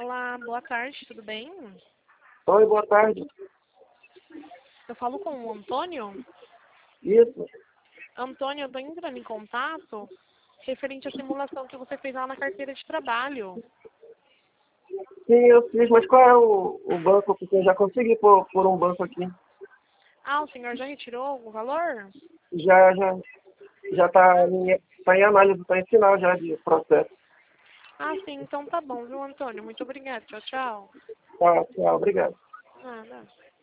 Olá, boa tarde, tudo bem? Oi, boa tarde. Eu falo com o Antônio. Isso. Antônio, eu estou entrando em contato referente à simulação que você fez lá na carteira de trabalho. Sim, eu fiz, mas qual é o banco? Porque eu já consegui por um banco aqui. Ah, o senhor já retirou o valor? Já tá em análise, está em final já de processo. Ah, sim, então tá bom, viu, Antônio? Muito obrigada. Tchau, tchau. Tá, tchau, obrigado. Nada.